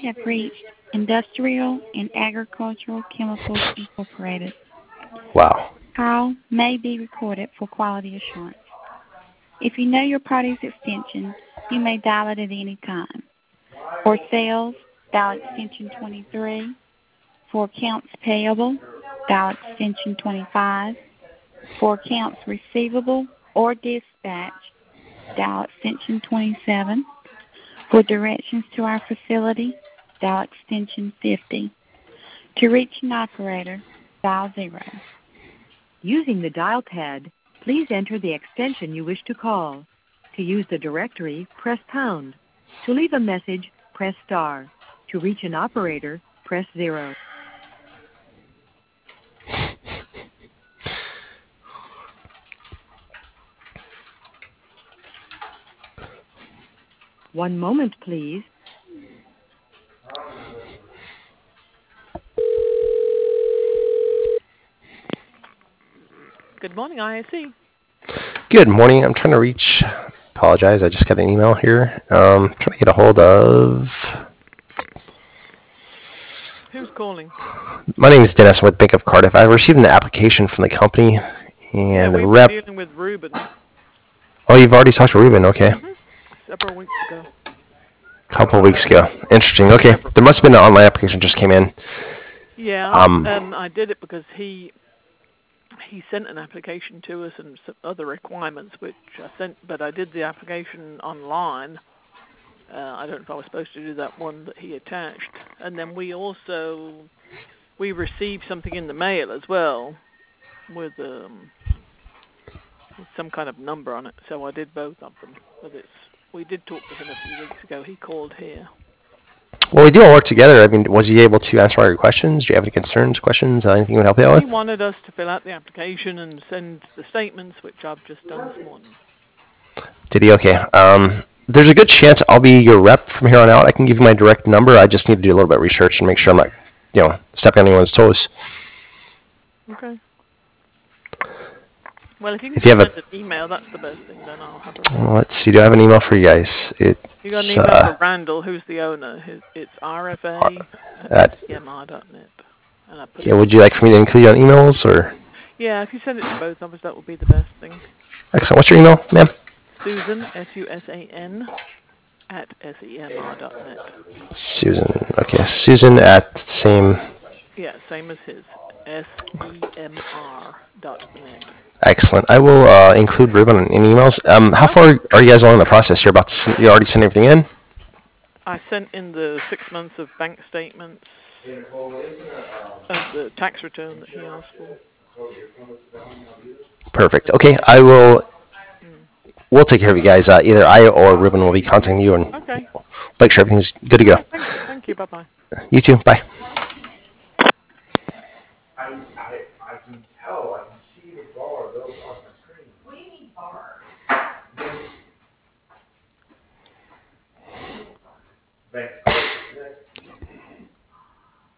have reached Industrial and Agricultural Chemicals Incorporated. Wow. Call may be recorded for quality assurance. If you know your party's extension, you may dial it at any time. For sales, dial extension 23. For accounts payable, dial extension 25. For accounts receivable or dispatch, dial extension 27. For directions to our facility, dial extension 50. To reach an operator, dial 0. Using the dial pad, please enter the extension you wish to call. To use the directory, press pound. To leave a message, press star. To reach an operator, press 0. One moment, please. Good morning, ISC. Good morning. I'm trying to reach. Apologize. I just got an email here. Trying to get a hold of. Who's calling? My name is Dennis with Bank of Cardiff. I received an application from the company, and the we've rep. been dealing with Ruben. Oh, you've already talked to Ruben. Okay. Several weeks ago. Couple weeks ago. Interesting. Okay. There must have been an online application just came in. Yeah. I did it because he sent an application to us and some other requirements, which I sent, but I did the application online. I don't know if I was supposed to do that one that he attached. And then we received something in the mail as well with some kind of number on it. So I did both of them. But we did talk to him a few weeks ago. He called here. Well, we do all work together. I mean, was he able to answer all your questions? Do you have any concerns, questions, anything you would help you out with? He wanted us to fill out the application and send the statements, which I've just done this morning. Did he? Okay. There's a good chance I'll be your rep from here on out. I can give you my direct number. I just need to do a little bit of research and make sure I'm not, stepping on anyone's toes. Okay. Well, if you can send an email, that's the best thing. Then I'll have a. Well, let's see. Do I have an email for you guys? You got an email for Randall, who's the owner. It's rfa@scmr.net. Yeah. Would you like for me to include you on emails or? Yeah, if you send it to both of us, that would be the best thing. Excellent. What's your email, ma'am? Susan, SUSAN, @SEMR.net. Susan. Okay. Susan at same. Yeah, same as his. SEMR.net. Excellent. I will include Ruben in emails. How far are you guys along in the process? You already sent everything in? I sent in the 6 months of bank statements and the tax return that he asked for. Perfect. Okay, we'll take care of you guys. Either I or Ruben will be contacting you and make sure everything's good to go. Thank you. Bye-bye. You too. Bye.